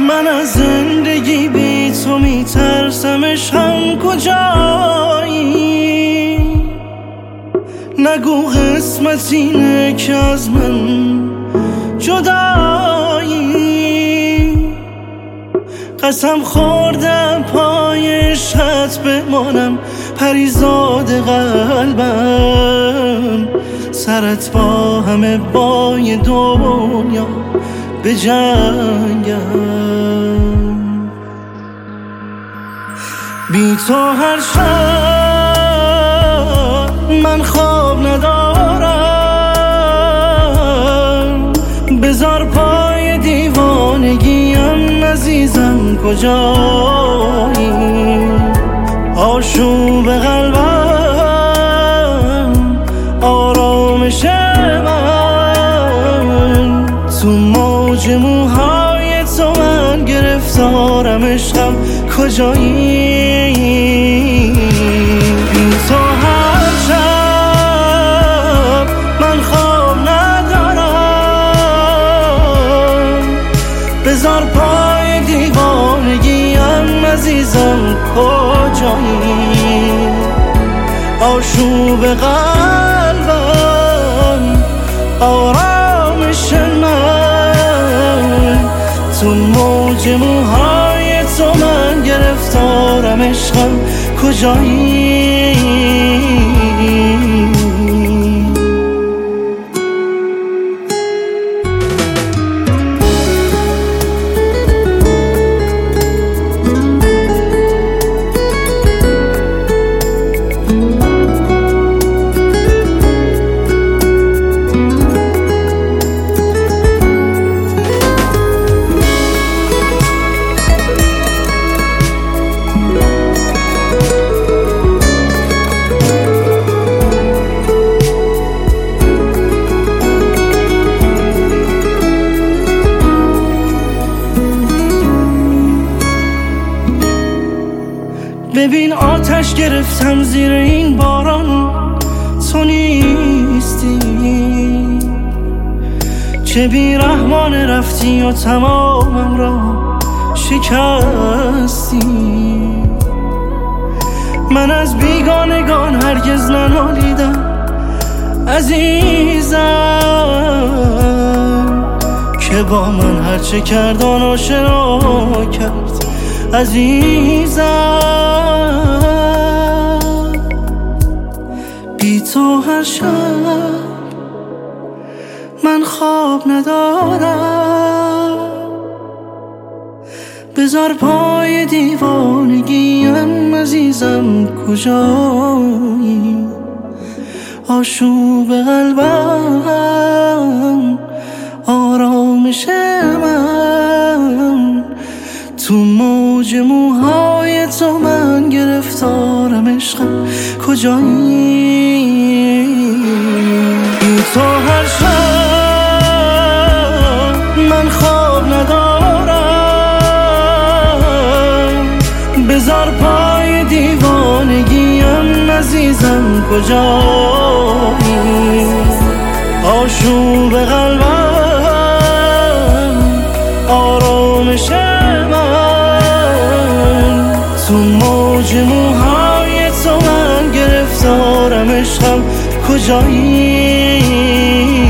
من از زندگی بی تو میترسمش، هم کجایی؟ نگو قسمت اینه که از من جدایی. قسم خوردم پای عشقت بمانم، پریزاد قلبم، سرت با همه بای دنیا به جنگم. بی تو هر شب من خواب ندارم، بذار پای دیوانگیم عزیزم کجایی؟ آشوب قلبم، آرامش من، تو موج موهای تو من گرفتارم، عشقم کجایی؟ بی تو هر شب من خواب ندارم، بذار پای دیوانگیم عزیزم کجایی؟ آشوب قلبم، آرامش من، تو موج موهای تو من گرفتارم، عشقم کجایی؟ ببین آتش گرفتم زیر این باران، تو نیستی، چه بیرحمانه رفتی و تمامم را شکستی. من از بیگانگان هرگز ننالیدم عزیزم، که با من هرچه کرد آن آشنا کرد عزیزم. بی تو هر شب من خواب ندارم، بذار پای دیوانگیم عزیزم کجایی؟ آشوب قلبم، آرامش من، تو موج موهای تو من گرفتارم، عشقم کجایی؟ بی تو هر شب من خواب ندارم، بذار پای دیوانگیم عزیزم کجایی؟ آشوب قلبم، آرامش من، تو موج موهای تو من گرفتارم، عشقم کجایی؟